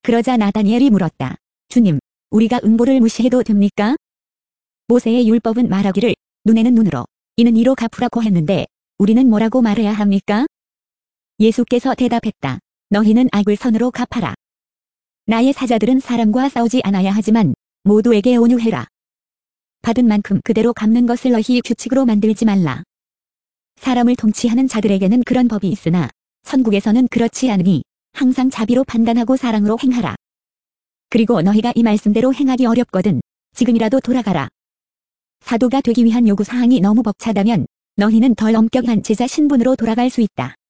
그러자 나다니엘이 물었다. 주님, 우리가 음보를 무시해도 됩니까? 모세의 율법은 말하기를 눈에는 눈으로, 이는 이로 갚으라고 했는데 우리는 뭐라고 말해야 합니까? 예수께서 대답했다. 너희는 악을 선으로 갚아라. 나의 사자들은 사람과 싸우지 않아야 하지만 모두에게 온유해라. 받은 만큼 그대로 갚는 것을 너희 규칙으로 만들지 말라. 사람을 통치하는 자들에게는 그런 법이 있으나 천국에서는 그렇지 않으니 항상 자비로 판단하고 사랑으로 행하라. 그리고 너희가 이 말씀대로 행하기 어렵거든 지금이라도 돌아가라. 사도가 되기 위한 요구사항이 너무 벅차다면 너희는 덜 엄격한 제자 신분으로 돌아갈 수 있다.